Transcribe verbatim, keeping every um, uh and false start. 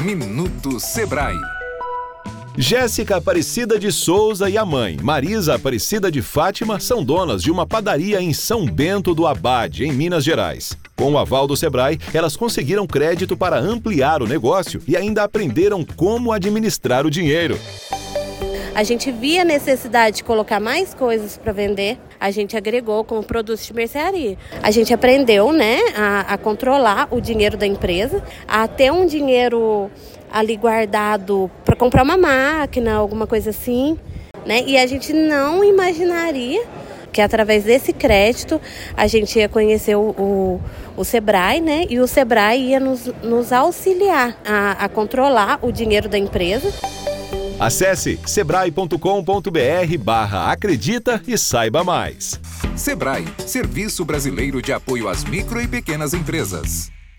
Minuto Sebrae. Jéssica Aparecida de Souza e a mãe, Marisa Aparecida de Fátima, são donas de uma padaria em São Bento do Abade, em Minas Gerais. Com o aval do Sebrae, elas conseguiram crédito para ampliar o negócio e ainda aprenderam como administrar o dinheiro. A gente via a necessidade de colocar mais coisas para vender, a gente agregou com produtos de mercearia. A gente aprendeu, né, a, a controlar o dinheiro da empresa, a ter um dinheiro ali guardado para comprar uma máquina, alguma coisa assim, né? E a gente não imaginaria que através desse crédito a gente ia conhecer o, o, o Sebrae, né? E o Sebrae ia nos, nos auxiliar a, a controlar o dinheiro da empresa. Acesse sebrae ponto com ponto br barra acredita e saiba mais. Sebrae, Serviço Brasileiro de Apoio às Micro e Pequenas Empresas.